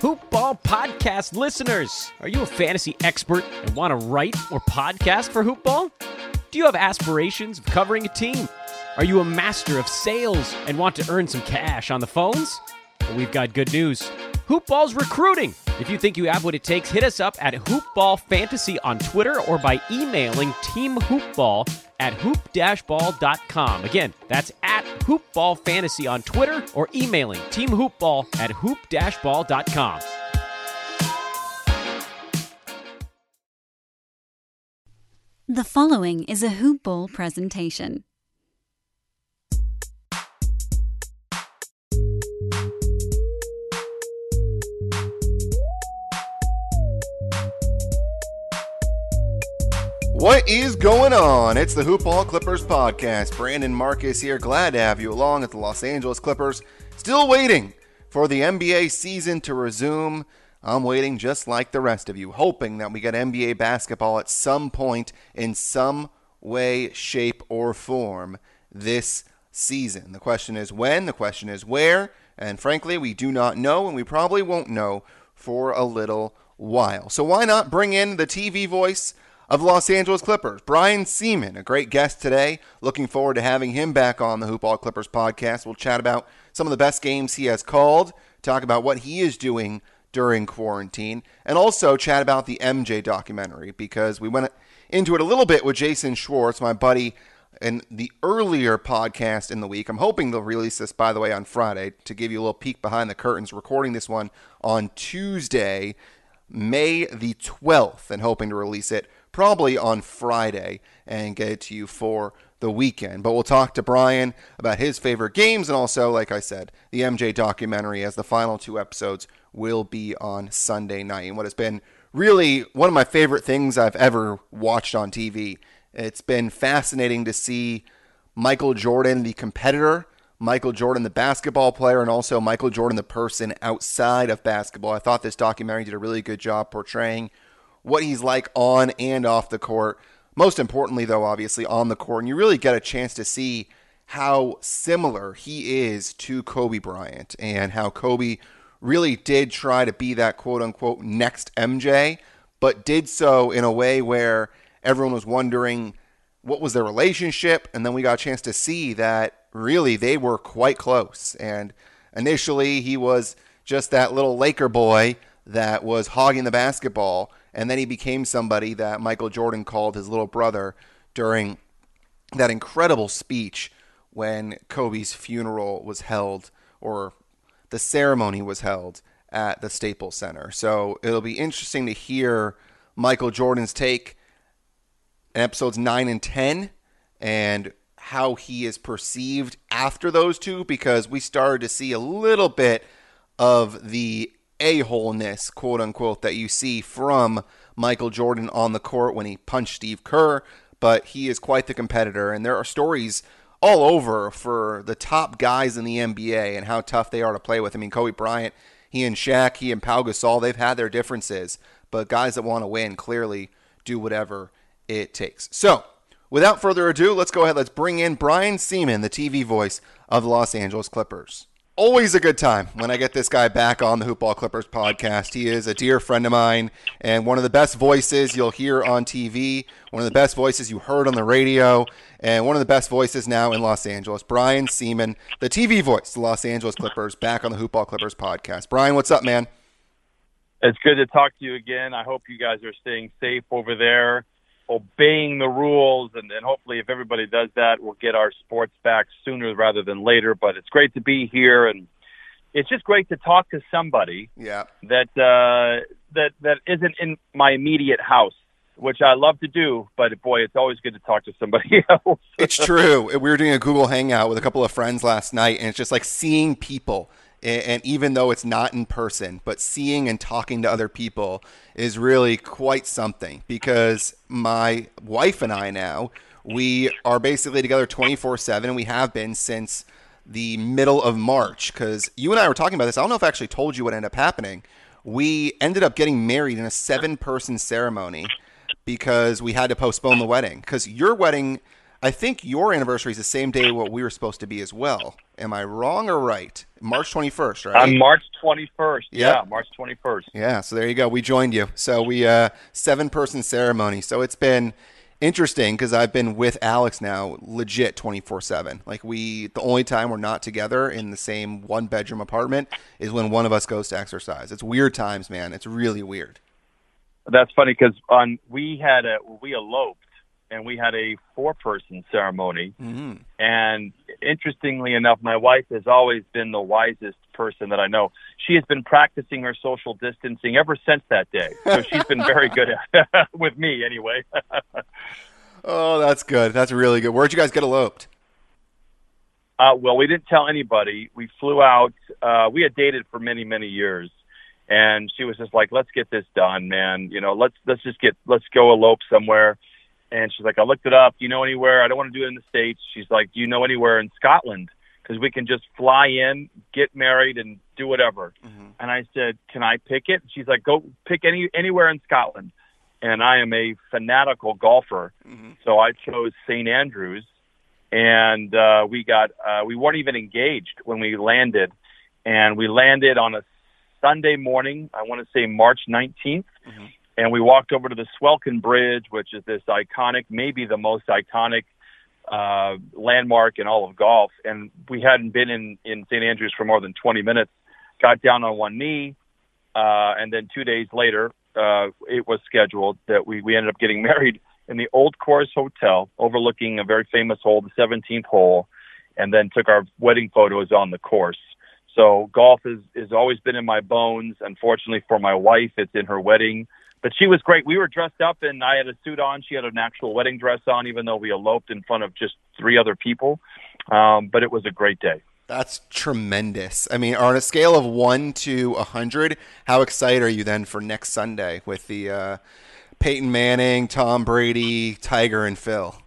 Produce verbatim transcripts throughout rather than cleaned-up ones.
Hoop Ball podcast listeners. Are you a fantasy expert and want to write or podcast for Hoop Ball? Do you have aspirations of covering a team? Are you a master of sales and want to earn some cash on the phones? Well, we've got good news. Hoop Ball's recruiting. If you think you have what it takes, hit us up at Hoop Ball Fantasy on Twitter or by emailing teamhoopball at hoop dash ball dot com. Again, that's at Hoop Ball Fantasy on Twitter or emailing teamhoopball at hoop dash ball dot com. The following is a Hoop Ball presentation. What is going on? It's the Hoop Ball Clippers podcast. Brandon Marcus here. Glad to have you along at the Los Angeles Clippers. Still waiting for the N B A season to resume. I'm waiting just like the rest of you, hoping that we get N B A basketball at some point in some way, shape, or form this season. The question is when, the question is where, and frankly, we do not know, and we probably won't know for a little while. So why not bring in the T V voice of the Los Angeles Clippers, Brian Sieman, a great guest today. Looking forward to having him back on the Hoop Ball Clippers podcast. We'll chat about some of the best games he has called, talk about what he is doing during quarantine, and also chat about the M J documentary, because we went into it a little bit with Jason Schwartz, my buddy, in the earlier podcast in the week. I'm hoping they'll release this, by the way, on Friday to give you a little peek behind the curtains, recording this one on Tuesday, May the twelfth, and hoping to release it probably on Friday and get it to you for the weekend. But we'll talk to Brian about his favorite games and also, like I said, the M J documentary, as the final two episodes will be on Sunday night. And what has been really one of my favorite things I've ever watched on T V. It's been fascinating to see Michael Jordan, the competitor, Michael Jordan, the basketball player, and also Michael Jordan, the person outside of basketball. I thought this documentary did a really good job portraying what he's like on and off the court. Most importantly, though, obviously on the court. And you really get a chance to see how similar he is to Kobe Bryant and how Kobe really did try to be that quote-unquote next M J, but did so in a way where everyone was wondering what was their relationship. And then we got a chance to see that really they were quite close. And initially he was just that little Laker boy that was hogging the basketball. And then he became somebody that Michael Jordan called his little brother during that incredible speech when Kobe's funeral was held, or the ceremony was held at the Staples Center. So it'll be interesting to hear Michael Jordan's take in episodes nine and ten and how he is perceived after those two, because we started to see a little bit of the a-holeness, quote-unquote, that you see from Michael Jordan on the court when he punched Steve Kerr, but he is quite the competitor, and there are stories all over for the top guys in the N B A and how tough they are to play with. I mean, Kobe Bryant, he and Shaq, he and Pau Gasol, they've had their differences, but guys that want to win clearly do whatever it takes. So, without further ado, let's go ahead, let's bring in Brian Sieman, the T V voice of the Los Angeles Clippers. Always a good time when I get this guy back on the Hoop Ball Clippers podcast. He is a dear friend of mine and one of the best voices you'll hear on T V, one of the best voices you heard on the radio, and one of the best voices now in Los Angeles. Brian Sieman, the T V voice of the Los Angeles Clippers, back on the Hoop Ball Clippers podcast. Brian, what's up, man? It's good to talk to you again. I hope you guys are staying safe over there, obeying the rules, and, and hopefully if everybody does that, we'll get our sports back sooner rather than later. But it's great to be here, and it's just great to talk to somebody yeah. that uh, that that isn't in my immediate house, which I love to do. But, boy, it's always good to talk to somebody else. It's true. We were doing a Google Hangout with a couple of friends last night, and it's just like seeing people. And even though it's not in person, but seeing and talking to other people is really quite something, because my wife and I now, we are basically together twenty-four seven, and we have been since the middle of March, because you and I were talking about this. I don't know if I actually told you what ended up happening. We ended up getting married in a seven-person ceremony because we had to postpone the wedding, because your wedding I think your anniversary is the same day what we were supposed to be as well. Am I wrong or right? March twenty-first, right? On March twenty-first. Yep. Yeah, March twenty-first. Yeah, so there you go. We joined you. So we uh seven-person ceremony. So it's been interesting because I've been with Alex now legit twenty-four seven. Like we the only time we're not together in the same one-bedroom apartment is when one of us goes to exercise. It's weird times, man. It's really weird. That's funny because on we had a we eloped. And we had a four-person ceremony. Mm-hmm. And interestingly enough, my wife has always been the wisest person that I know. She has been practicing her social distancing ever since that day. So she's been very good at it, with me anyway. Oh, that's good. That's really good. Where'd you guys get eloped? Uh, well, we didn't tell anybody. We flew out. Uh, we had dated for many, many years. And she was just like, let's get this done, man. You know, let's let's just get, let's go elope somewhere. And she's like, I looked it up. Do you know anywhere? I don't want to do it in the States. She's like, do you know anywhere in Scotland? Because we can just fly in, get married, and do whatever. Mm-hmm. And I said, can I pick it? She's like, go pick any anywhere in Scotland. And I am a fanatical golfer. Mm-hmm. So I chose Saint Andrews. And uh, we got uh, we weren't even engaged when we landed. And we landed on a Sunday morning, I want to say March nineteenth. Mm-hmm. And we walked over to the Swelkin Bridge, which is this iconic, maybe the most iconic uh, landmark in all of golf. And we hadn't been in, in Saint Andrews for more than twenty minutes, got down on one knee. Uh, and then two days later, uh, it was scheduled that we, we ended up getting married in the Old Course Hotel, overlooking a very famous hole, the seventeenth hole, and then took our wedding photos on the course. So golf has, has always been in my bones. Unfortunately for my wife, it's in her wedding. But she was great. We were dressed up, and I had a suit on. She had an actual wedding dress on, even though we eloped in front of just three other people. Um, but it was a great day. That's tremendous. I mean, on a scale of one to one hundred, how excited are you then for next Sunday with the uh, Peyton Manning, Tom Brady, Tiger, and Phil?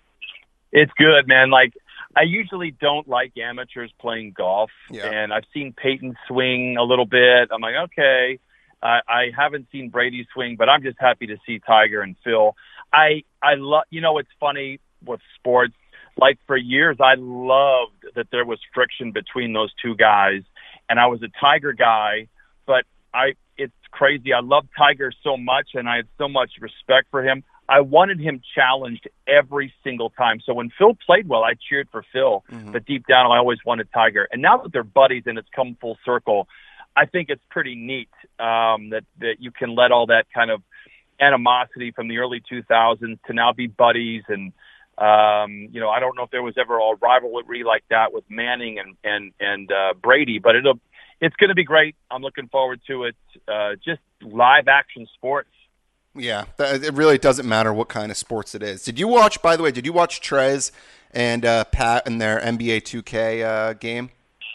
It's good, man. Like, I usually don't like amateurs playing golf, yeah. and I've seen Peyton swing a little bit. I'm like, okay. Uh, I haven't seen Brady swing, but I'm just happy to see Tiger and Phil. I I love, you know, it's funny with sports. Like for years, I loved that there was friction between those two guys, and I was a Tiger guy. But I, it's crazy. I love Tiger so much, and I had so much respect for him. I wanted him challenged every single time. So when Phil played well, I cheered for Phil, mm-hmm. but deep down, I always wanted Tiger. And now that they're buddies and it's come full circle, I think it's pretty neat um, that, that you can let all that kind of animosity from the early two thousands to now be buddies. And, um, you know, I don't know if there was ever a rivalry like that with Manning and, and, and uh, Brady, but it'll, it's going to be great. I'm looking forward to it. Uh, just live action sports. Yeah, it really doesn't matter what kind of sports it is. Did you watch, by the way, did you watch Trez and uh, Pat in their N B A two K uh, game?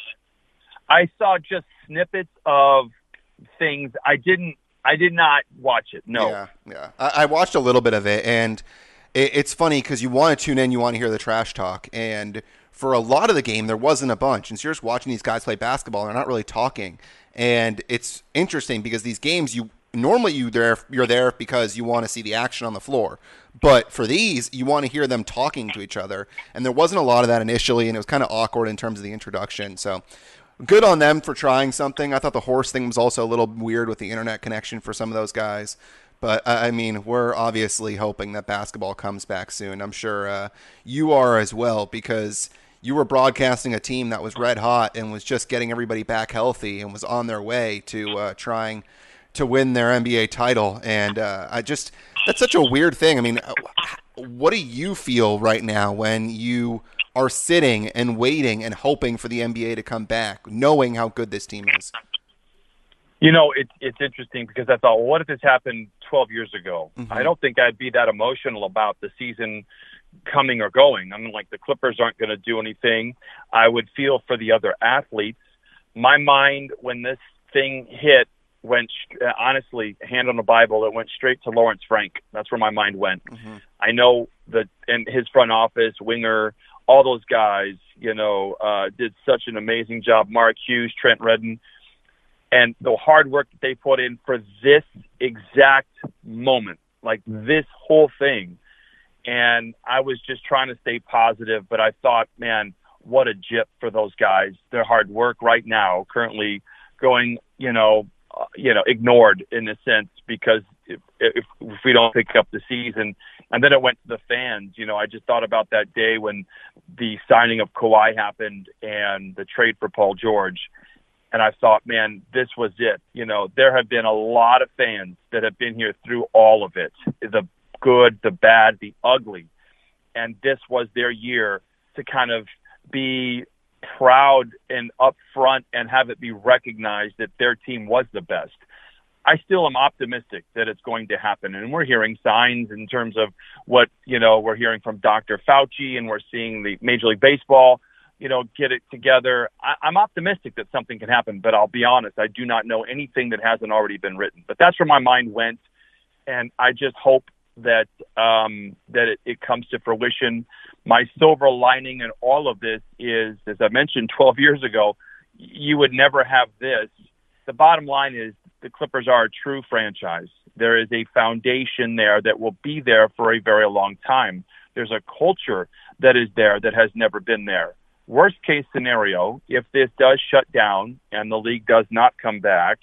I saw just snippets of things. I didn't. I did not watch it. No. Yeah, yeah. I, I watched a little bit of it, and it, it's funny because you want to tune in, you want to hear the trash talk, and for a lot of the game, there wasn't a bunch. And so you're just watching these guys play basketball, and they're not really talking. And it's interesting because these games, you normally you there you're there because you want to see the action on the floor, but for these, you want to hear them talking to each other. And there wasn't a lot of that initially, and it was kind of awkward in terms of the introduction. So. Good on them for trying something. I thought the horse thing was also a little weird with the internet connection for some of those guys. But, I mean, we're obviously hoping that basketball comes back soon. I'm sure uh, you are as well, because you were broadcasting a team that was red hot and was just getting everybody back healthy and was on their way to uh, trying to win their N B A title. And uh, I just – that's such a weird thing. I mean, what do you feel right now when you – are sitting and waiting and hoping for the N B A to come back, knowing how good this team is? You know, it's it's interesting because I thought, well, what if this happened twelve years ago? Mm-hmm. I don't think I'd be that emotional about the season coming or going. I mean, like the Clippers aren't going to do anything. I would feel for the other athletes. My mind, when this thing hit, went, uh, honestly, hand on the Bible, it went straight to Lawrence Frank. That's where my mind went. Mm-hmm. I know that in his front office, Winger, all those guys, you know, uh, did such an amazing job. Mark Hughes, Trent Redden, and the hard work that they put in for this exact moment, like this whole thing. And I was just trying to stay positive, but I thought, man, what a gyp for those guys. Their hard work right now, currently going, you know, uh, you know, ignored in a sense, because if, if, if we don't pick up the season. And then it went to the fans. You know, I just thought about that day when the signing of Kawhi happened and the trade for Paul George. And I thought, man, this was it. You know, there have been a lot of fans that have been here through all of it, the good, the bad, the ugly. And this was their year to kind of be proud and upfront and have it be recognized that their team was the best. I still am optimistic that it's going to happen. And we're hearing signs in terms of what, you know, we're hearing from Doctor Fauci, and we're seeing the Major League Baseball, you know, get it together. I, I'm optimistic that something can happen, but I'll be honest, I do not know anything that hasn't already been written. But that's where my mind went. And I just hope that um, that it, it comes to fruition. My silver lining in all of this is, as I mentioned twelve years ago, you would never have this. The bottom line is the Clippers are a true franchise. There is a foundation there that will be there for a very long time. There's a culture that is there that has never been there. Worst case scenario, if this does shut down and the league does not come back,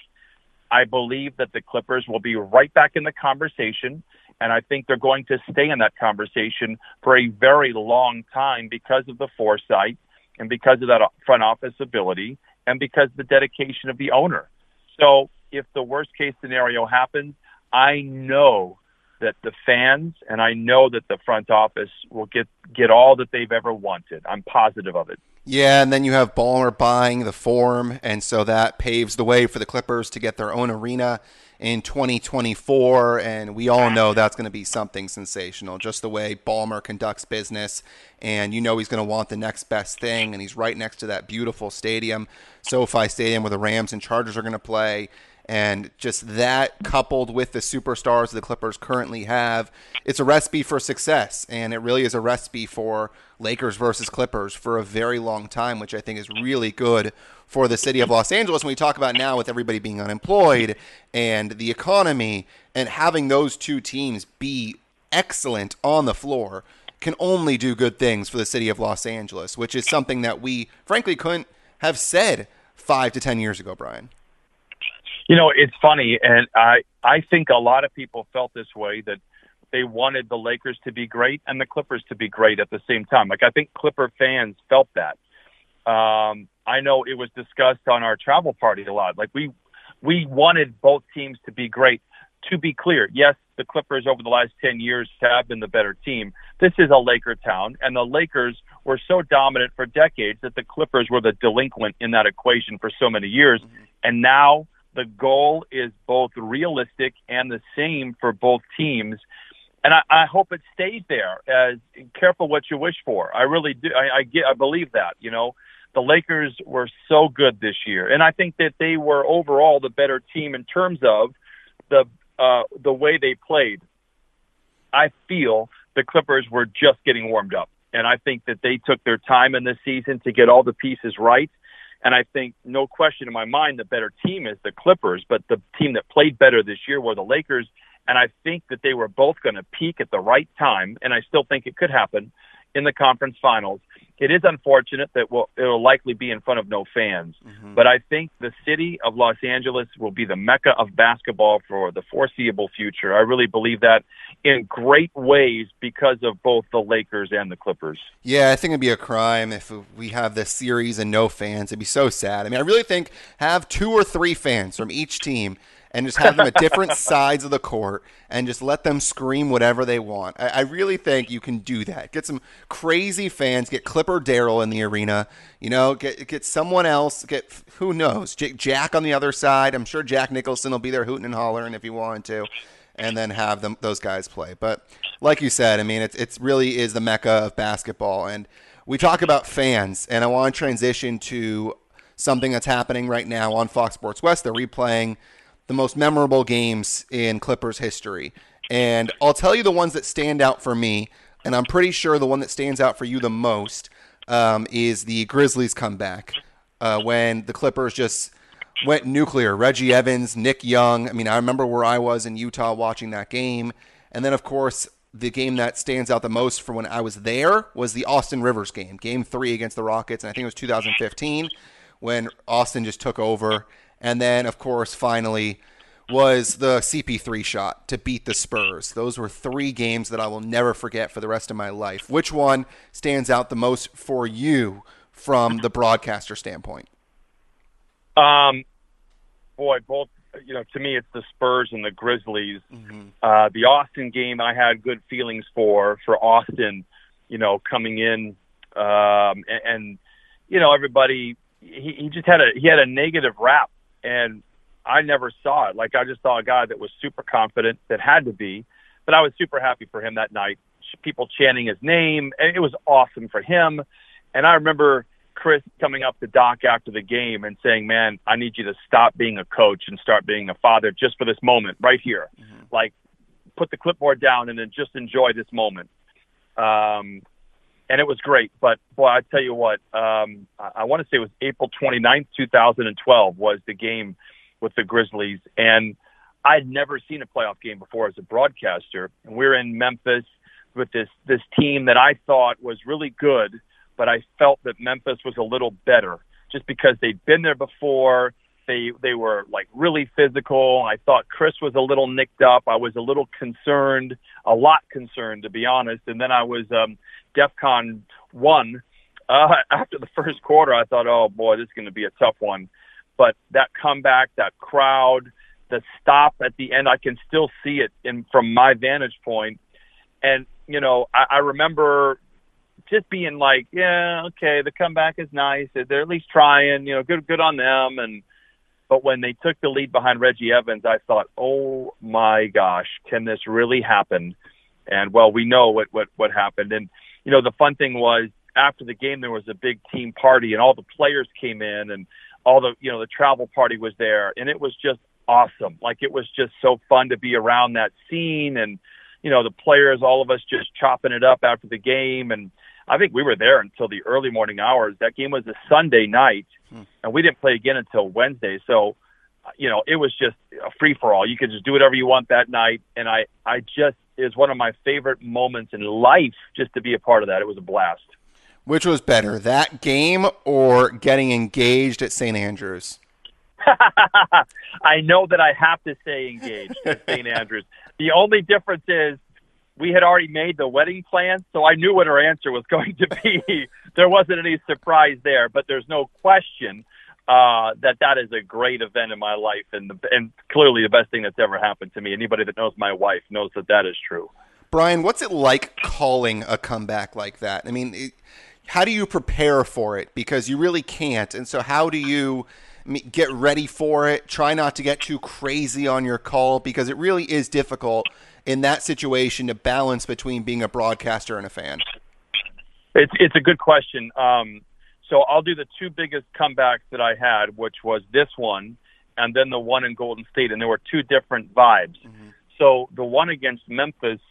I believe that the Clippers will be right back in the conversation. And I think they're going to stay in that conversation for a very long time because of the foresight and because of that front office ability and because of the dedication of the owner. So if the worst case scenario happens, I know that the fans and I know that the front office will get, get all that they've ever wanted. I'm positive of it. Yeah, and then you have Ballmer buying the Forum, and so that paves the way for the Clippers to get their own arena in twenty twenty-four, and we all know that's going to be something sensational, just the way Ballmer conducts business, and you know he's going to want the next best thing, and he's right next to that beautiful stadium, SoFi Stadium, where the Rams and Chargers are going to play. And just that coupled with the superstars the Clippers currently have, it's a recipe for success. And it really is a recipe for Lakers versus Clippers for a very long time, which I think is really good for the city of Los Angeles. When we talk about now with everybody being unemployed and the economy, and having those two teams be excellent on the floor can only do good things for the city of Los Angeles, which is something that we frankly couldn't have said five to ten years ago, Brian. You know, it's funny, and I, I think a lot of people felt this way, that they wanted the Lakers to be great and the Clippers to be great at the same time. Like, I think Clipper fans felt that. Um, I know it was discussed on our travel party a lot. Like, we we wanted both teams to be great. To be clear, yes, the Clippers over the last ten years have been the better team. This is a Laker town, and the Lakers were so dominant for decades that the Clippers were the delinquent in that equation for so many years. Mm-hmm. And now the goal is both realistic and the same for both teams. And I, I hope it stays there. As careful what you wish for. I really do. I, I get, I believe that, you know, the Lakers were so good this year. And I think that they were overall the better team in terms of the, uh, the way they played. I feel the Clippers were just getting warmed up. And I think that they took their time in this season to get all the pieces right. And I think, no question in my mind, the better team is the Clippers, but the team that played better this year were the Lakers. And I think that they were both going to peak at the right time, and I still think it could happen in the conference finals. It is unfortunate that we'll, it will likely be in front of no fans, mm-hmm. but I think the city of Los Angeles will be the mecca of basketball for the foreseeable future. I really believe that in great ways because of both the Lakers and the Clippers. Yeah, I think it'd be a crime if we have this series and no fans. It'd be so sad. I mean, I really think have two or three fans from each team and just have them at different sides of the court and just let them scream whatever they want. I, I really think you can do that. Get some crazy fans, get Clipper Darrell in the arena, you know, get get someone else, get, who knows, J- Jack on the other side. I'm sure Jack Nicholson will be there hooting and hollering if he wanted to, and then have them those guys play. But like you said, I mean, it's it's really is the mecca of basketball. And we talk about fans, and I want to transition to something that's happening right now on Fox Sports West. They're replaying the most memorable games in Clippers history. And I'll tell you the ones that stand out for me, and I'm pretty sure the one that stands out for you the most um, is the Grizzlies comeback uh, when the Clippers just went nuclear. Reggie Evans, Nick Young. I mean, I remember where I was in Utah watching that game. And then, of course, the game that stands out the most for when I was there was the Austin Rivers game, game three against the Rockets. And I think it was two thousand fifteen when Austin just took over. And then, of course, finally was the C P three shot to beat the Spurs. Those were three games that I will never forget for the rest of my life. Which one stands out the most for you from the broadcaster standpoint? Um, boy, both, you know, to me, it's the Spurs and the Grizzlies. Mm-hmm. Uh, the Austin game, I had good feelings for, for Austin, you know, coming in, um, and, and, you know, everybody, he, he just had a, he had a negative rap, and I never saw it. Like, I just saw a guy that was super confident, that had to be, but I was super happy for him that night. People chanting his name, and it was awesome for him. And I remember Chris coming up to Doc after the game and saying, man, I need you to stop being a coach and start being a father just for this moment right here. Mm-hmm. Like, put the clipboard down and then just enjoy this moment. Um, and it was great. But, boy, I tell you what, um, I, I want to say it was April twenty-ninth, twenty twelve was the game with the Grizzlies. And I'd never seen a playoff game before as a broadcaster. And we're in Memphis with this, this team that I thought was really good, but I felt that Memphis was a little better just because they'd been there before. They they were, like, really physical. I thought Chris was a little nicked up. I was a little concerned, a lot concerned, to be honest. And then I was um, DEFCON one. Uh, after the first quarter, I thought, oh, boy, this is going to be a tough one. But that comeback, that crowd, the stop at the end, I can still see it in from my vantage point. And, you know, I, I remember just being like, yeah, okay, the comeback is nice. They're at least trying, you know, good good on them. And but when they took the lead behind Reggie Evans, I thought, oh, my gosh, can this really happen? And, well, we know what, what, what happened. And, you know, the fun thing was after the game there was a big team party, and all the players came in, and all the, you know, the travel party was there, and it was just awesome. Like, it was just so fun to be around that scene, and, you know, the players, all of us just chopping it up after the game. And I think we were there until the early morning hours. That game was a Sunday night, hmm. and we didn't play again until Wednesday. So, you know, it was just a free-for-all. You could just do whatever you want that night, and I, I just, it was one of my favorite moments in life just to be a part of that. It was a blast. Which was better, that game or getting engaged at Saint Andrews? I know that I have to say engaged at Saint Andrews. The only difference is we had already made the wedding plans, so I knew what her answer was going to be. There wasn't any surprise there, but there's no question uh, that that is a great event in my life, and, the, and clearly the best thing that's ever happened to me. Anybody that knows my wife knows that that is true. Brian, what's it like calling a comeback like that? I mean, it, how do you prepare for it? Because you really can't. And so how do you get ready for it? Try not to get too crazy on your call, because it really is difficult in that situation to balance between being a broadcaster and a fan. It's it's a good question. Um, so I'll do the two biggest comebacks that I had, which was this one and then the one in Golden State, and there were two different vibes. Mm-hmm. So the one against Memphis,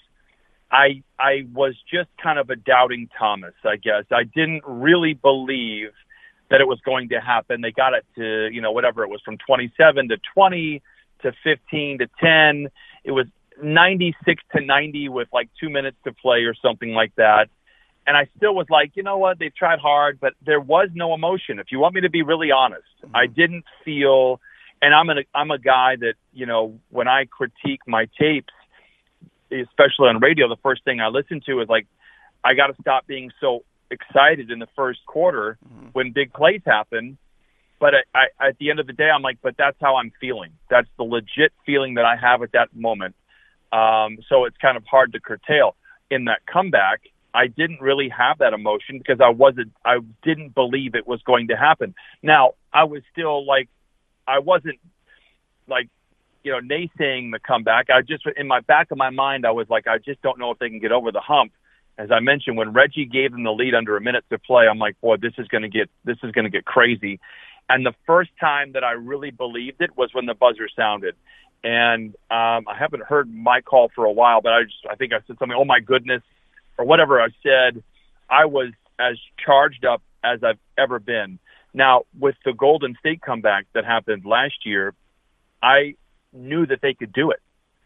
I I was just kind of a doubting Thomas, I guess. I didn't really believe that it was going to happen. They got it to, you know, whatever it was, from twenty-seven to twenty to fifteen to ten. It was ninety-six to ninety with like two minutes to play or something like that. And I still was like, you know what, they've tried hard, but there was no emotion. If you want me to be really honest, mm-hmm. I didn't feel, and I'm a, I'm a guy that, you know, when I critique my tapes, especially on radio, the first thing I listen to is like, I got to stop being so excited in the first quarter mm-hmm. when big plays happen. But I, I, at the end of the day, I'm like, but that's how I'm feeling. That's the legit feeling that I have at that moment. Um, so it's kind of hard to curtail. In that comeback, I didn't really have that emotion because I wasn't, I didn't believe it was going to happen. Now, I was still like, I wasn't like, you know, naysaying the comeback. I just, in my back of my mind, I was like, I just don't know if they can get over the hump. As I mentioned, when Reggie gave them the lead under a minute to play, I'm like, boy, this is going to get, this is going to get crazy. And the first time that I really believed it was when the buzzer sounded. And um, I haven't heard my call for a while, but I just, I think I said something, oh my goodness, or whatever I said. I was as charged up as I've ever been. Now, with the Golden State comeback that happened last year, I knew that they could do it.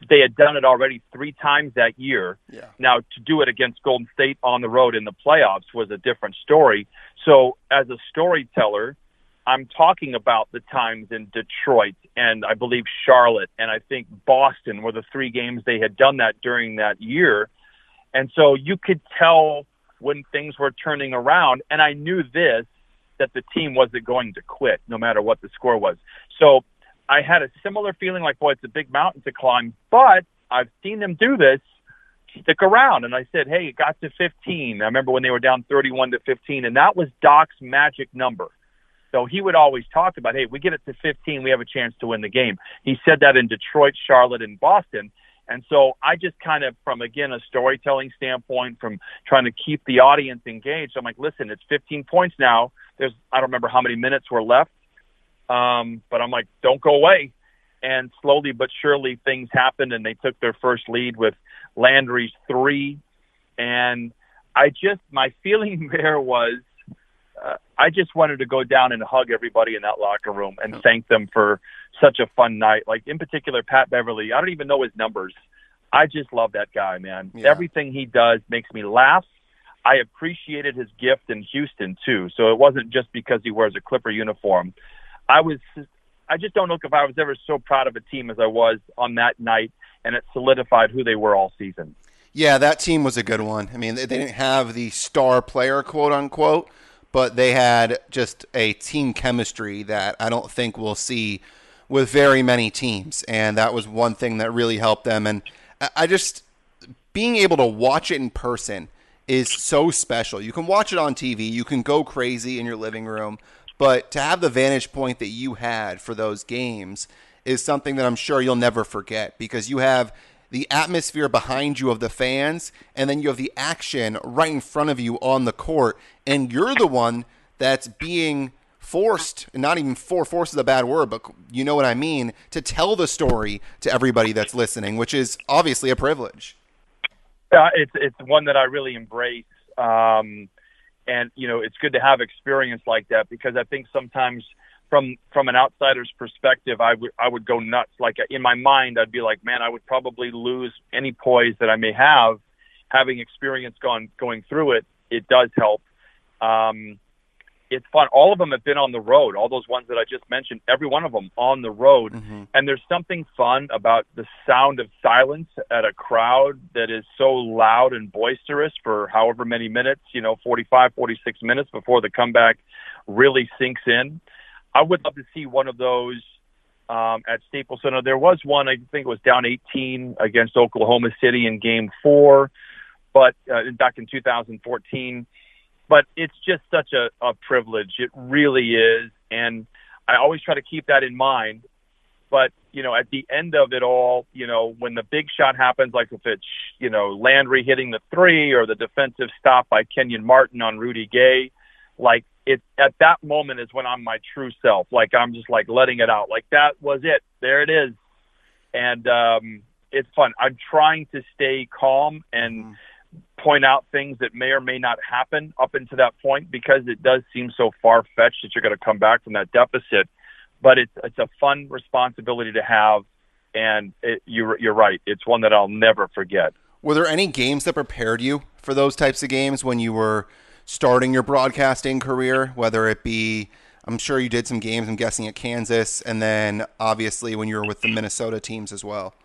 they had done it already three times that year. Yeah. Now, to do it against Golden State on the road in the playoffs was a different story. So as a storyteller, I'm talking about the times in Detroit and I believe Charlotte and I think Boston were the three games they had done that during that year. And so you could tell when things were turning around. And I knew this, that the team wasn't going to quit no matter what the score was. So I had a similar feeling like, boy, it's a big mountain to climb, but I've seen them do this. Stick around. And I said, hey, it got to fifteen. I remember when they were down thirty-one to fifteen, and that was Doc's magic number. So he would always talk about, hey, we get it to fifteen, we have a chance to win the game. He said that in Detroit, Charlotte, and Boston. And so I just kind of, from, again, a storytelling standpoint, from trying to keep the audience engaged, I'm like, listen, it's fifteen points now. There's, I don't remember how many minutes were left. Um, but I'm like, don't go away. And slowly but surely things happened, and they took their first lead with Landry's three. And I just, my feeling there was, uh, I just wanted to go down and hug everybody in that locker room and thank them for such a fun night. Like, in particular, Pat Beverly, I don't even know his numbers. I just love that guy, man. Yeah. Everything he does makes me laugh. I appreciated his gift in Houston, too. So it wasn't just because he wears a Clipper uniform. I was, I just don't know if I was ever so proud of a team as I was on that night, and it solidified who they were all season. Yeah, that team was a good one. I mean, they didn't have the star player, quote unquote, but they had just a team chemistry that I don't think we'll see with very many teams. And that was one thing that really helped them. And I just, being able to watch it in person is so special. You can watch it on T V. You can go crazy in your living room. But to have the vantage point that you had for those games is something that I'm sure you'll never forget, because you have the atmosphere behind you of the fans, and then you have the action right in front of you on the court, and you're the one that's being forced, and not even for force is a bad word, but you know what I mean, to tell the story to everybody that's listening, which is obviously a privilege. Uh, it's it's one that I really embrace. Um, and, you know, it's good to have experience like that, because I think sometimes from from an outsider's perspective, I would I would go nuts. Like, in my mind, I'd be like, man, I would probably lose any poise that I may have. Having experience gone going through it, it does help. Um, it's fun. All of them have been on the road. All those ones that I just mentioned, every one of them on the road. Mm-hmm. And there's something fun about the sound of silence at a crowd that is so loud and boisterous for however many minutes, you know, forty-five, forty-six minutes before the comeback really sinks in. I would love to see one of those um, at Staples Center. There was one, I think it was down eighteen against Oklahoma City in game four, but uh, back in two thousand fourteen. But it's just such a, a privilege. It really is. And I always try to keep that in mind. But, you know, at the end of it all, you know, when the big shot happens, like if it's, you know, Landry hitting the three or the defensive stop by Kenyon Martin on Rudy Gay, like, it at that moment is when I'm my true self. Like, I'm just like letting it out. Like, that was it. There it is. And um, it's fun. I'm trying to stay calm and mm. point out things that may or may not happen up until that point, because it does seem so far-fetched that you're going to come back from that deficit. But it's it's a fun responsibility to have, and it, you're, you're right. It's one that I'll never forget. Were there any games that prepared you for those types of games when you were starting your broadcasting career, whether it be, I'm sure you did some games, I'm guessing, at Kansas, and then obviously when you were with the Minnesota teams as well?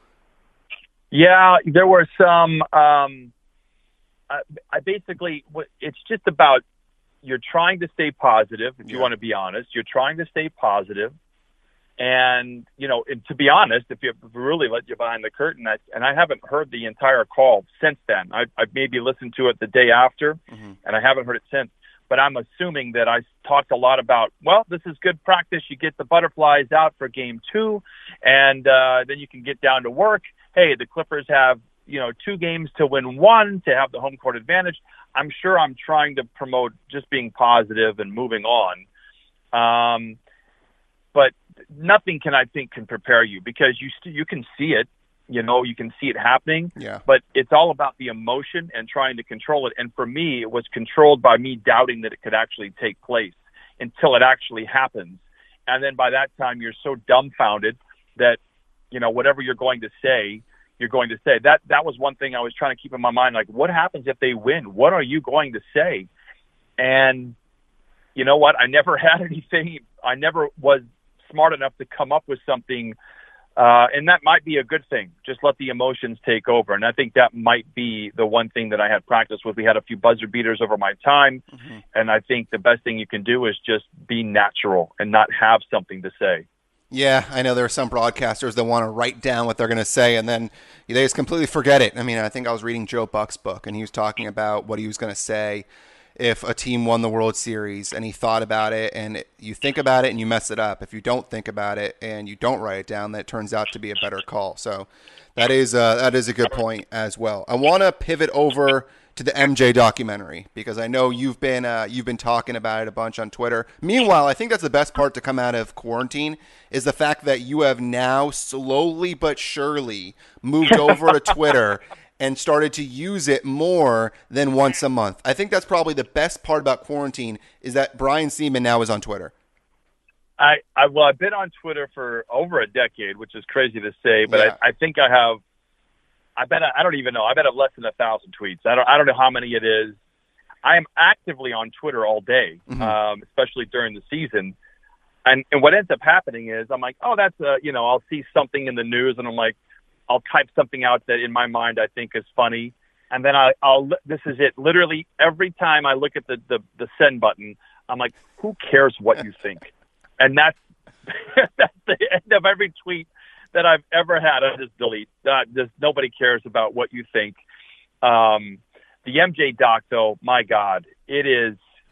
Yeah, there were some um, – I, I basically – it's just about you're trying to stay positive, if you yeah. want to be honest. You're trying to stay positive. And, you know, and to be honest, if you really let you behind the curtain, I, and I haven't heard the entire call since then. I, I've maybe listened to it the day after, mm-hmm. and I haven't heard it since. But I'm assuming that I talked a lot about, well, this is good practice. You get the butterflies out for game two, and uh, then you can get down to work. Hey, the Clippers have, you know, two games to win one to have the home court advantage. I'm sure I'm trying to promote just being positive and moving on. Um, but nothing can, I think, can prepare you, because you st- you can see it, you know, you can see it happening, yeah. but it's all about the emotion and trying to control it. And for me, it was controlled by me doubting that it could actually take place until it actually happens. And then by that time, you're so dumbfounded that, you know, whatever you're going to say, you're going to say. That that was one thing I was trying to keep in my mind. Like, what happens if they win? What are you going to say? And you know what? I never had anything. I never was smart enough to come up with something. Uh, and that might be a good thing. Just let the emotions take over. And I think that might be the one thing that I had practice with. We had a few buzzer beaters over my time. Mm-hmm. And I think the best thing you can do is just be natural and not have something to say. Yeah, I know there are some broadcasters that want to write down what they're going to say, and then they just completely forget it. I mean, I think I was reading Joe Buck's book, and he was talking about what he was going to say if a team won the World Series, and he thought about it, and it, you think about it and you mess it up. If you don't think about it and you don't write it down, that turns out to be a better call. So that is uh, that is a good point as well. I want to pivot over to the M J documentary, because I know you've been uh, you've been talking about it a bunch on Twitter. Meanwhile, I think that's the best part to come out of quarantine is the fact that you have now slowly but surely moved over to Twitter and started to use it more than once a month. I think that's probably the best part about quarantine is that Brian Sieman now is on Twitter. I, I well, I've been on Twitter for over a decade, which is crazy to say, but Yeah. I, I think I have. I bet I don't even know. I bet I have less than a thousand tweets. I don't. I don't know how many it is. I am actively on Twitter all day, Mm-hmm. um, especially during the season. And and what ends up happening is I'm like, oh, that's a, you know, I'll see something in the news, and I'm like, I'll type something out that in my mind I think is funny, and then I, I'll. This is it. Literally every time I look at the the, the send button, I'm like, who cares what you think? And that's that's the end of every tweet that I've ever had. I just delete. Uh, just nobody cares about what you think. Um, the M J doc, though, my God, it is.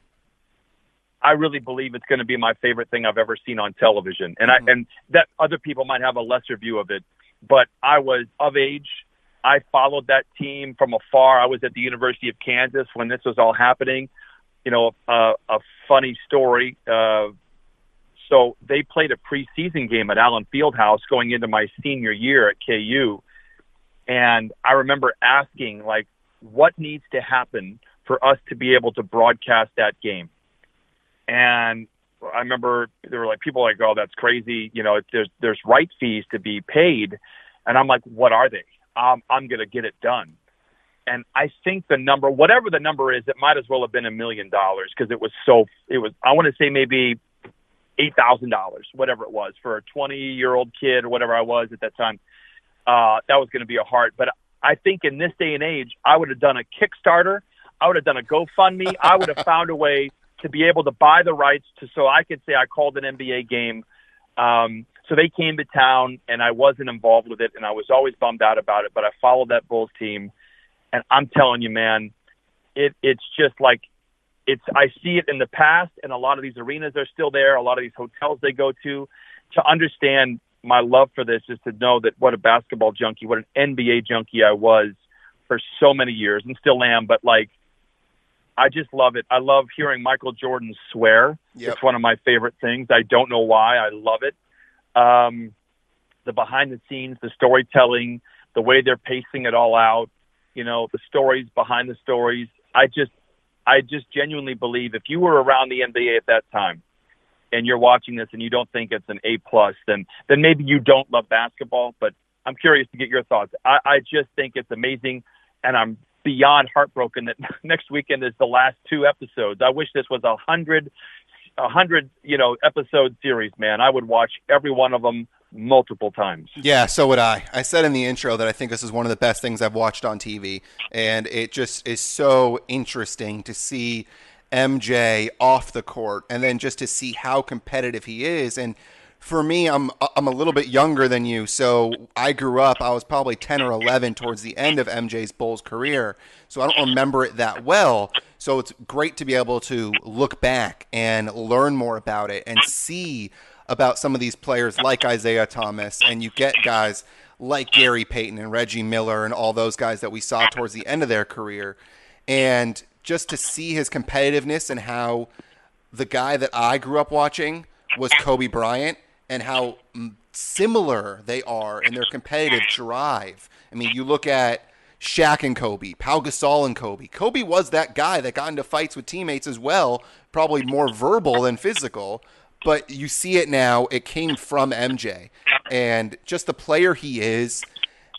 I really believe it's going to be my favorite thing I've ever seen on television, and mm-hmm. I and that other people might have a lesser view of it, but I was of age. I followed that team from afar. I was at the University of Kansas when this was all happening. You know, uh, a funny story. Uh, So they played a preseason game at Allen Fieldhouse going into my senior year at K U. And I remember asking, like, what needs to happen for us to be able to broadcast that game? And I remember there were like people like, oh, that's crazy. You know, there's, there's right fees to be paid. And I'm like, what are they? Um, I'm going to get it done. And I think the number, whatever the number is, it might as well have been a million dollars because it was so, it was, I want to say maybe eight thousand dollars, whatever it was, for a twenty-year-old kid or whatever I was at that time. Uh, that was going to be a heart. But I think in this day and age, I would have done a Kickstarter. I would have done a GoFundMe. I would have found a way to be able to buy the rights to so I could say I called an N B A game. Um, so they came to town, and I wasn't involved with it, and I was always bummed out about it. But I followed that Bulls team, and I'm telling you, man, it it's just like, It's I see it in the past, and a lot of these arenas are still there. A lot of these hotels they go to. To understand my love for this is to know that what a basketball junkie, what an N B A junkie I was for so many years, and still am. But like, I just love it. I love hearing Michael Jordan swear. Yep. It's one of my favorite things. I don't know why. I love it. Um, the behind the scenes, the storytelling, the way they're pacing it all out. You know, the stories behind the stories. I just. I just genuinely believe if you were around the N B A at that time and you're watching this and you don't think it's an A plus, then then maybe you don't love basketball. But I'm curious to get your thoughts. I, I just think it's amazing, and I'm beyond heartbroken that next weekend is the last two episodes. I wish this was a hundred, a hundred, you know, episode series. Man, I would watch every one of them multiple times. Yeah, so would I. I said in the intro that I think this is one of the best things I've watched on T V, and it just is so interesting to see M J off the court and then just to see how competitive he is. And for me, I'm I'm a little bit younger than you, so I grew up, I was probably ten or eleven towards the end of M J's Bulls career, so I don't remember it that well. So it's great to be able to look back and learn more about it and see about some of these players like Isaiah Thomas, and you get guys like Gary Payton and Reggie Miller and all those guys that we saw towards the end of their career. And just to see his competitiveness and how the guy that I grew up watching was Kobe Bryant and how similar they are in their competitive drive. I mean, you look at Shaq and Kobe, Pau Gasol and Kobe. Kobe was that guy that got into fights with teammates as well, probably more verbal than physical. But you see it now, it came from M J. And just the player he is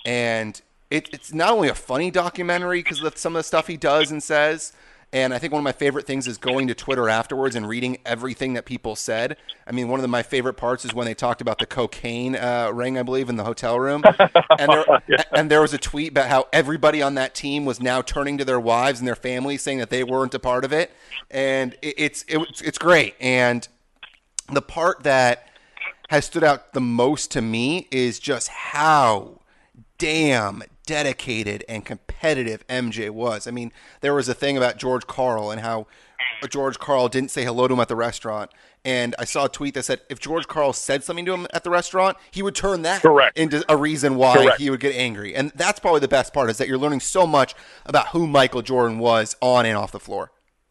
And it, it's not only a funny documentary because of some of the stuff he does and says, and I think one of my favorite things is going to Twitter afterwards and reading everything that people said. I mean, one of the, my favorite parts is when they talked about the cocaine uh, ring, I believe, in the hotel room. And there, yeah. and there was a tweet about how everybody on that team was now turning to their wives and their families saying that they weren't a part of it. And it, it's it, it's great. And the part that has stood out the most to me is just how damn dedicated and competitive M J was. I mean, there was a thing about George Karl and how George Karl didn't say hello to him at the restaurant. And I saw a tweet that said if George Karl said something to him at the restaurant, he would turn that Correct. into a reason why Correct. he would get angry. And that's probably the best part, is that you're learning so much about who Michael Jordan was on and off the floor.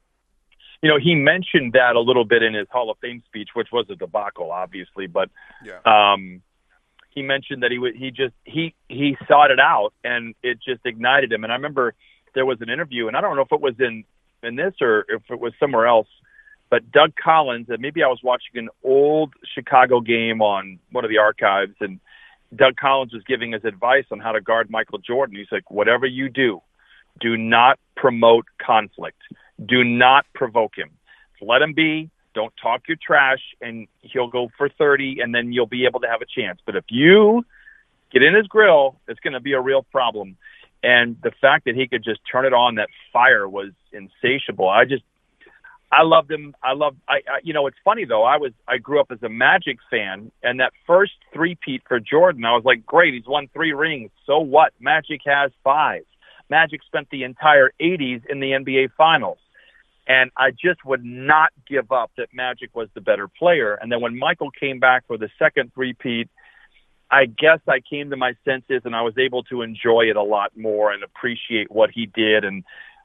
You know, he mentioned that a little bit in his Hall of Fame speech, which was a debacle, obviously, but yeah. um, he mentioned that he would, he just, he, he sought it out and it just ignited him. And I remember there was an interview, and I don't know if it was in, in this or if it was somewhere else, but Doug Collins, and maybe I was watching an old Chicago game on one of the archives, and Doug Collins was giving his advice on how to guard Michael Jordan. He's like, whatever you do, do not promote conflict. Do not provoke him. Let him be. Don't talk your trash, and he'll go for thirty, and then you'll be able to have a chance. But if you get in his grill, it's going to be a real problem. And the fact that he could just turn it on, that fire was insatiable. I just, I loved him. I loved, I, I you know, it's funny though. I was, I grew up as a Magic fan, and that first three-peat for Jordan, I was like, great, he's won three rings. So what? Magic has five. Magic spent the entire eighties in the N B A Finals. And I just would not give up that Magic was the better player. And then when Michael came back for the second three-peat, I guess I came to my senses and I was able to enjoy it a lot more and appreciate what he did. And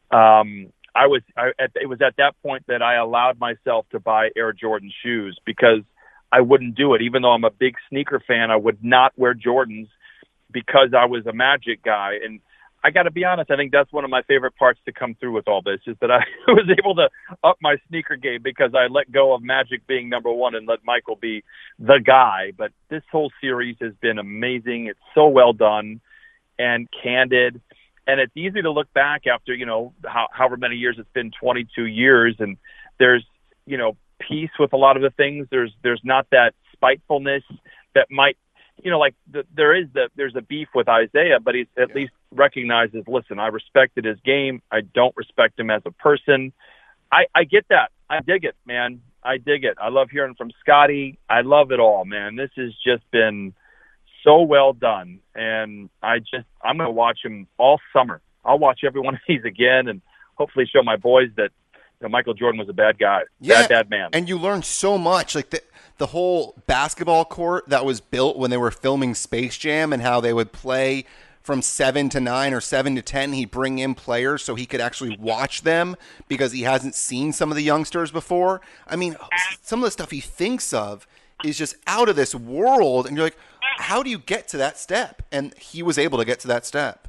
um, I was, I, it was at that point that I allowed myself to buy Air Jordan shoes, because I wouldn't do it. Even though I'm a big sneaker fan, I would not wear Jordans because I was a Magic guy. And I got to be honest, I think that's one of my favorite parts to come through with all this, is that I was able to up my sneaker game because I let go of Magic being number one and let Michael be the guy. But this whole series has been amazing. It's so well done and candid. And it's easy to look back after, you know, how, however many years it's been, twenty-two years. And there's, you know, peace with a lot of the things. There's, there's not that spitefulness that might, you know, like the, there is the, there's a beef with Isaiah, but he's at yeah. least recognizes, listen, I respected his game. I don't respect him as a person. I, I get that. I dig it, man. I dig it. I love hearing from Scotty. I love it all, man. This has just been so well done. And I just, I'm going to watch him all summer. I'll watch every one of these again and hopefully show my boys that, you know, Michael Jordan was a bad guy. Yeah, bad, bad man. And you learn so much. Like the, the whole basketball court that was built when they were filming Space Jam, and how they would play from seven to nine or seven to ten. He'd bring in players so he could actually watch them because he hasn't seen some of the youngsters before. I mean, some of the stuff he thinks of is just out of this world. And you're like, how do you get to that step? And he was able to get to that step.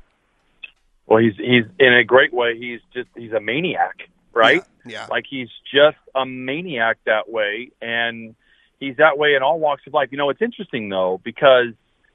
Well, he's, he's in a great way. He's just, he's a maniac, right? Yeah. yeah. Like he's just a maniac that way. And he's that way in all walks of life. You know, it's interesting though, because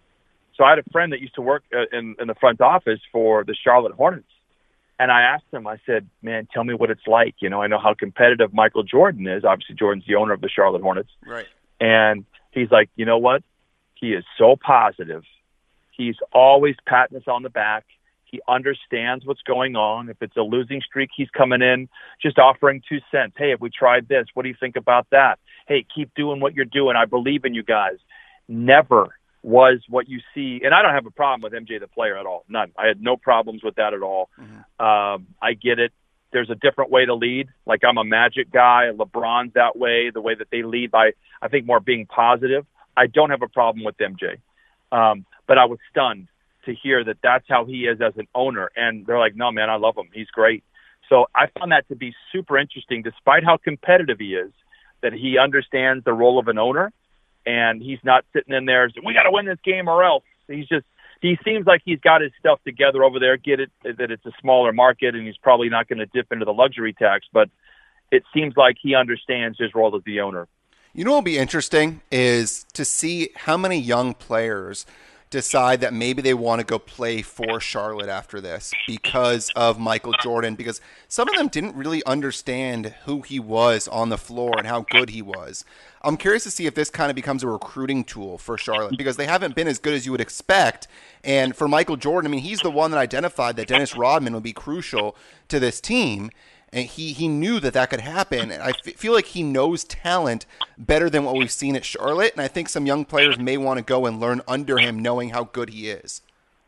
so I had a friend that used to work uh, in, in the front office for the Charlotte Hornets. And I asked him, I said, man, tell me what it's like. You know, I know how competitive Michael Jordan is. Obviously, Jordan's the owner of the Charlotte Hornets. Right. And he's like, you know what? He is so positive. He's always patting us on the back. He understands what's going on. If it's a losing streak, he's coming in, just offering two cents. Hey, have we tried this? What do you think about that? Hey, keep doing what you're doing. I believe in you guys. Never was what you see. And I don't have a problem with M J the player at all. None. I had no problems with that at all. Mm-hmm. Um, I get it. There's a different way to lead. Like I'm a Magic guy. LeBron's that way, the way that they lead by, I think, more being positive. I don't have a problem with M J. Um, but I was stunned to hear that that's how he is as an owner. And they're like, no, man, I love him. He's great. So I found that to be super interesting, despite how competitive he is, that he understands the role of an owner. And he's not sitting in there saying, we got to win this game or else. He's just, he seems like he's got his stuff together over there. Get it, that it's a smaller market and he's probably not going to dip into the luxury tax, but it seems like he understands his role as the owner. You know what will be interesting is to see how many young players decide that maybe they want to go play for Charlotte after this because of Michael Jordan, because some of them didn't really understand who he was on the floor and how good he was. I'm curious to see if this kind of becomes a recruiting tool for Charlotte, because they haven't been as good as you would expect. And for Michael Jordan, I mean, he's the one that identified that Dennis Rodman would be crucial to this team. And he, he knew that that could happen. And I f- feel like he knows talent better than what we've seen at Charlotte. And I think some young players may want to go and learn under him, knowing how good he is.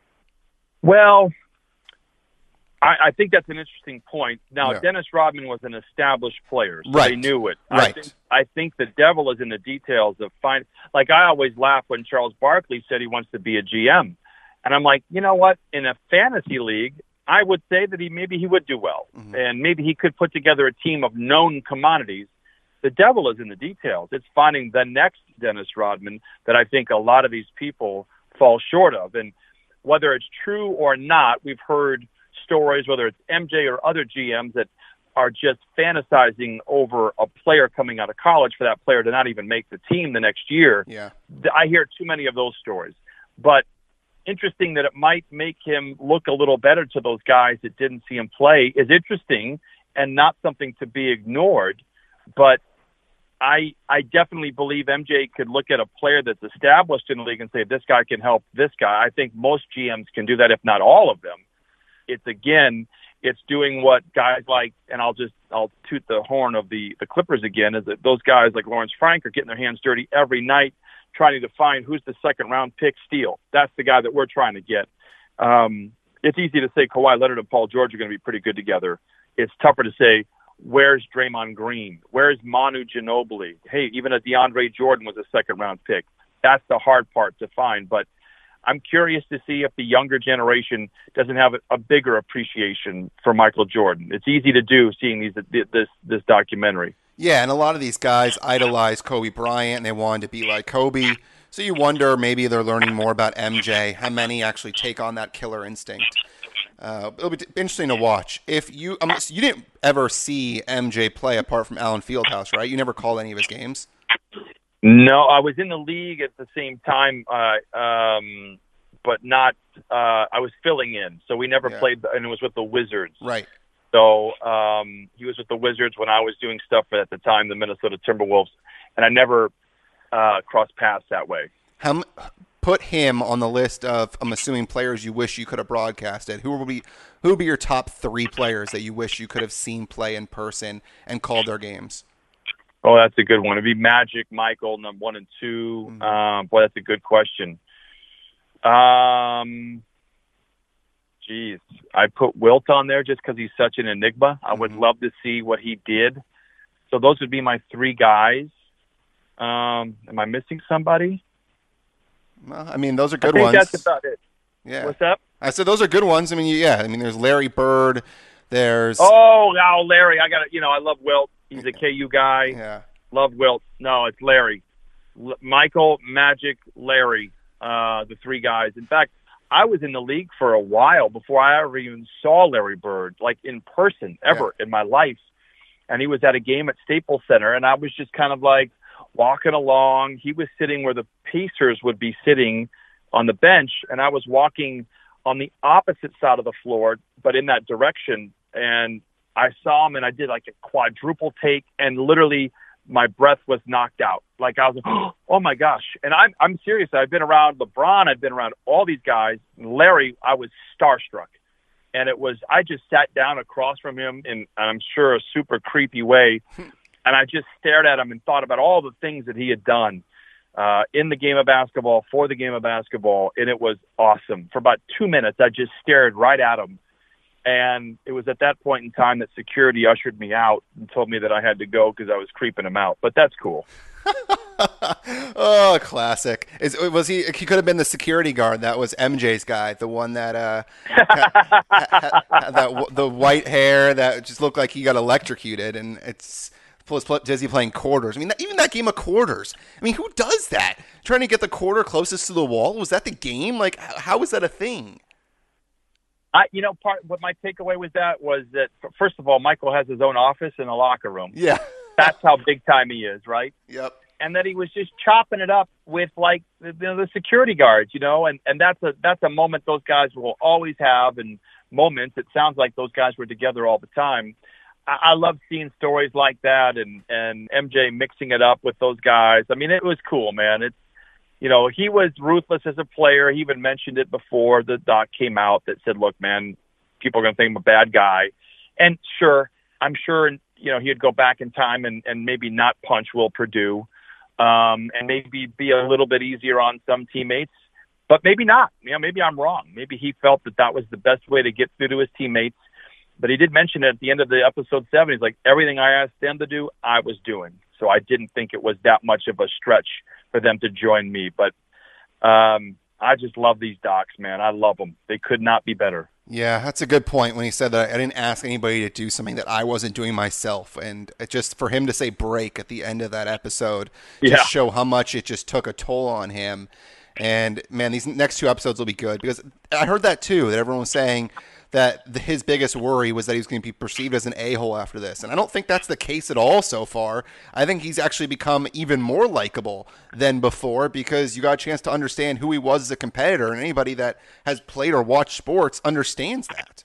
Well, I, I think that's an interesting point. Now, Yeah. Dennis Rodman was an established player, so Right. they knew it. Right. I think, I think the devil is in the details of find. Like, I always laugh when Charles Barkley said he wants to be a G M. And I'm like, you know what? In a fantasy league, I would say that he maybe he would do well, mm-hmm. and maybe he could put together a team of known commodities. The devil is in the details. It's finding the next Dennis Rodman that I think a lot of these people fall short of. And whether it's true or not, we've heard stories, whether it's M J or other G Ms, that are just fantasizing over a player coming out of college for that player to not even make the team the next year. Yeah, I hear too many of those stories. But interesting that it might make him look a little better to those guys that didn't see him play is interesting and not something to be ignored. But I I definitely believe M J could look at a player that's established in the league and say, this guy can help this guy. I think most G Ms can do that, if not all of them. It's, again, it's doing what guys like, and I'll just, I'll toot the horn of the, the Clippers again, is that those guys like Lawrence Frank are getting their hands dirty every night, trying to find who's the second round pick steal. That's the guy that we're trying to get. Um, it's easy to say Kawhi Leonard and Paul George are going to be pretty good together. It's tougher to say, where's Draymond Green? Where's Manu Ginobili? Hey, even a DeAndre Jordan was a second round pick. That's the hard part to find. But I'm curious to see if the younger generation doesn't have a, a bigger appreciation for Michael Jordan. It's easy to do seeing these this this documentary. Yeah, and a lot of these guys idolize Kobe Bryant, and they wanted to be like Kobe. So you wonder, maybe they're learning more about M J. How many actually take on that killer instinct? Uh, it'll be t- interesting to watch. If you, um, so you didn't ever see M J play apart from Allen Fieldhouse, right? You never called any of his games. No, I was in the league at the same time, uh, um, but not. Uh, I was filling in, so we never Yeah. played, and it was with the Wizards. Right. So um, he was with the Wizards when I was doing stuff for, at the time, the Minnesota Timberwolves, and I never uh, crossed paths that way. How m- put him on the list of, I'm assuming, players you wish you could have broadcasted. Who would be who would be your top three players that you wish you could have seen play in person and called their games? Oh, that's a good one. It'd be Magic, Michael, number one and two. Mm-hmm. Um, boy, that's a good question. Um. Geez, I put Wilt on there just because he's such an enigma. I would mm-hmm. love to see what he did. So those would be my three guys. Um, am I missing somebody? Well, I mean, those are good I think ones. That's about it. Yeah. What's up? I said those are good ones. I mean, yeah. I mean, there's Larry Bird. There's oh, now Larry. I got to, you know, I love Wilt. He's a K U guy. Yeah. Love Wilt. No, it's Larry. L- Michael, Magic, Larry. Uh, the three guys. In fact, I was in the league for a while before I ever even saw Larry Bird, like in person, ever yeah. in my life. And he was at a game at Staples Center, and I was just kind of like walking along. He was sitting where the Pacers would be sitting on the bench, and I was walking on the opposite side of the floor, but in that direction. And I saw him, and I did like a quadruple take, and literally my breath was knocked out. Like I was like, oh my gosh. And I'm, I'm serious. I've been around LeBron. I've been around all these guys. Larry, I was starstruck. And it was, I just sat down across from him in, I'm sure, a super creepy way. And I just stared at him and thought about all the things that he had done uh, in the game of basketball, for the game of basketball. And it was awesome. For about two minutes, I just stared right at him. And it was at that point in time that security ushered me out and told me that I had to go because I was creeping him out. But that's cool. Oh, classic. Is was he? He could have been the security guard. That was M J's guy, the one that uh, ha, ha, ha, that the white hair that just looked like he got electrocuted, and it's plus Dizzy playing quarters. I mean, even that game of quarters. I mean, who does that? Trying to get the quarter closest to the wall. Was that the game? Like, how is that a thing? I, you know, part what my takeaway was that was that first of all, Michael has his own office in a locker room. Yeah, that's how big time he is, right? Yep. And that he was just chopping it up with like you know, the security guards, you know, and, and that's a that's a moment those guys will always have, and moments. It sounds like those guys were together all the time. I, I love seeing stories like that, and, and M J mixing it up with those guys. I mean, it was cool, man. It's you know, he was ruthless as a player. He even mentioned it before the doc came out that said, look, man, people are going to think I'm a bad guy. And sure, I'm sure, you know, he'd go back in time and, and maybe not punch Will Perdue, um, and maybe be a little bit easier on some teammates, but maybe not. You know, maybe I'm wrong. Maybe he felt that that was the best way to get through to his teammates. But he did mention it at the end of the episode seven. He's like, everything I asked them to do, I was doing. So I didn't think it was that much of a stretch for them to join me. But um, I just love these docs, man. I love them. They could not be better. Yeah, that's a good point when he said that I didn't ask anybody to do something that I wasn't doing myself. And it just for him to say break at the end of that episode yeah. just show how much it just took a toll on him. And, man, these next two episodes will be good because I heard that, too, that everyone was saying that the, his biggest worry was that he was going to be perceived as an a-hole after this. And I don't think that's the case at all so far. I think he's actually become even more likable than before because you got a chance to understand who he was as a competitor, and anybody that has played or watched sports understands that.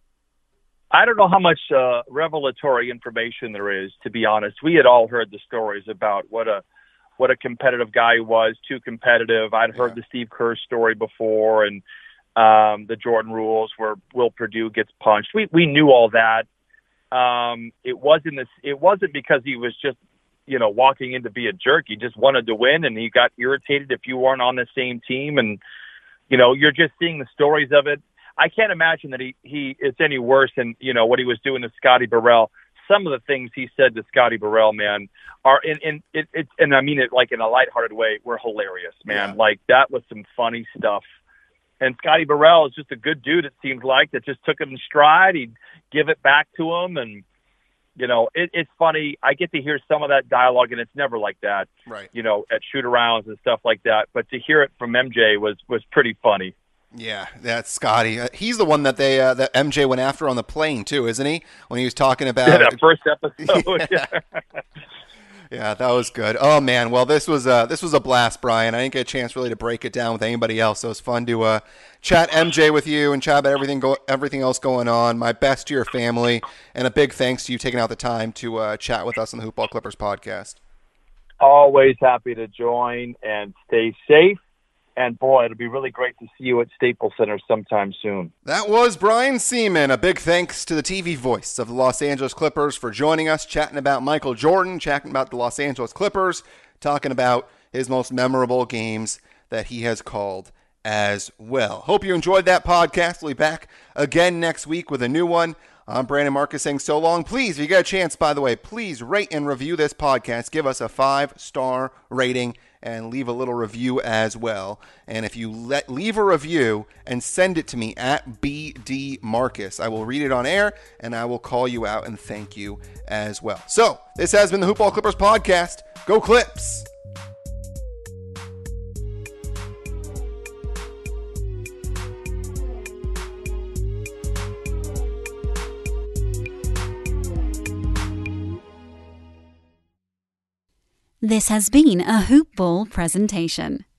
I don't know how much uh, revelatory information there is, to be honest. We had all heard the stories about what a what a competitive guy he was, too competitive. I'd heard yeah. the Steve Kerr story before, and Um, the Jordan rules where Will Perdue gets punched. We we knew all that. Um, it wasn't this. It wasn't because he was just, you know, walking in to be a jerk. He just wanted to win, and he got irritated if you weren't on the same team. And you know, you're just seeing the stories of it. I can't imagine that he he it's any worse than you know what he was doing to Scotty Burrell. Some of the things he said to Scotty Burrell, man, are in in it, it and I mean it like in a lighthearted way, were hilarious, man. Yeah. Like that was some funny stuff. And Scotty Burrell is just a good dude, it seems like, that just took it in stride. He'd give it back to him. And, you know, it, it's funny. I get to hear some of that dialogue, and it's never like that, right? You know, at shoot-arounds and stuff like that. But to hear it from M J was was pretty funny. Yeah, that's Scotty. Uh, he's the one that they uh, that M J went after on the plane, too, isn't he? When he was talking about yeah, that first episode. yeah. Yeah, that was good. Oh man, well this was uh this was a blast, Brian. I didn't get a chance really to break it down with anybody else, so it was fun to uh chat M J with you and chat about everything go everything else going on. My best to your family, and a big thanks to you taking out the time to uh, chat with us on the Hoopball Clippers podcast. Always happy to join, and stay safe. And boy, it'll be really great to see you at Staples Center sometime soon. That was Brian Seaman. A big thanks to the T V voice of the Los Angeles Clippers for joining us, chatting about Michael Jordan, chatting about the Los Angeles Clippers, talking about his most memorable games that he has called as well. Hope you enjoyed that podcast. We'll be back again next week with a new one. I'm Brandon Marcus saying so long. Please, if you get a chance, by the way, please rate and review this podcast. Give us a five-star rating and leave a little review as well. And if you let leave a review and send it to me at B D Marcus, I will read it on air and I will call you out and thank you as well. So, this has been the Hoopball Clippers podcast. Go Clips! This has been a Hoopball presentation.